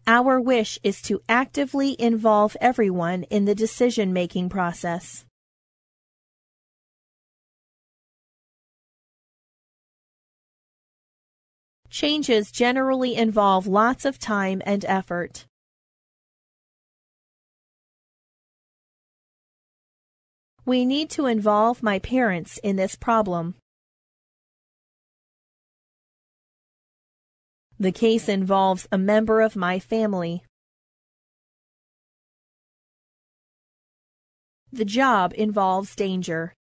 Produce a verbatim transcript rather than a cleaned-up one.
Our wish is to actively involve everyone in the decision-making process. Changes generally involve lots of time and effort. We need to involve my parents in this problem. The case involves a member of my family. The job involves danger.